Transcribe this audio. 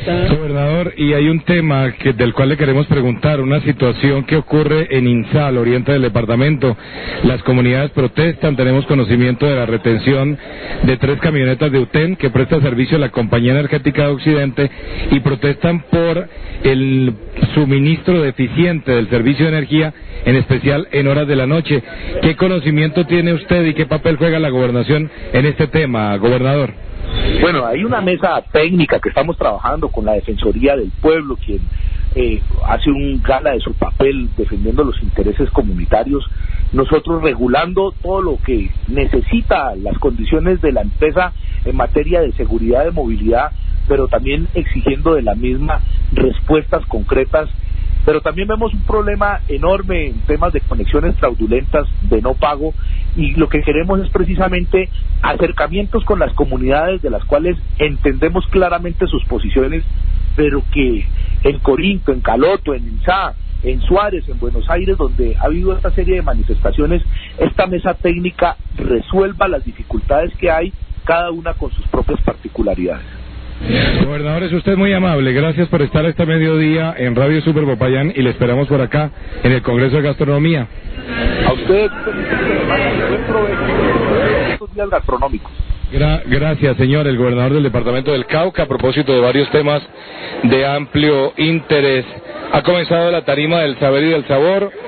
Gobernador, y hay un tema del cual le queremos preguntar, una situación que ocurre en Insá, al oriente del departamento. Las comunidades protestan, tenemos conocimiento de la retención de 3 camionetas de UTEN que presta servicio a la Compañía Energética de Occidente y protestan por el suministro deficiente del servicio de energía, en especial en horas de la noche. ¿Qué conocimiento tiene usted y qué papel juega la gobernación en este tema, gobernador? Bueno, hay una mesa técnica que estamos trabajando con la Defensoría del Pueblo, quien hace un gala de su papel defendiendo los intereses comunitarios, nosotros regulando todo lo que necesita las condiciones de la empresa en materia de seguridad de movilidad, pero también exigiendo de la misma respuestas concretas. Pero también vemos un problema enorme en temas de conexiones fraudulentas, de no pago, y lo que queremos es precisamente acercamientos con las comunidades de las cuales entendemos claramente sus posiciones, pero que en Corinto, en Caloto, en Insá, en Suárez, en Buenos Aires, donde ha habido esta serie de manifestaciones, esta mesa técnica resuelva las dificultades que hay, cada una con sus propias particularidades. Gobernador, es usted muy amable, gracias por estar este mediodía en Radio Super Popayán y le esperamos por acá en el Congreso de Gastronomía. A usted, buen provecho estos días gastronómicos. Gracias, señor, el gobernador del departamento del Cauca, a propósito de varios temas de amplio interés. Ha comenzado la tarima del saber y del sabor.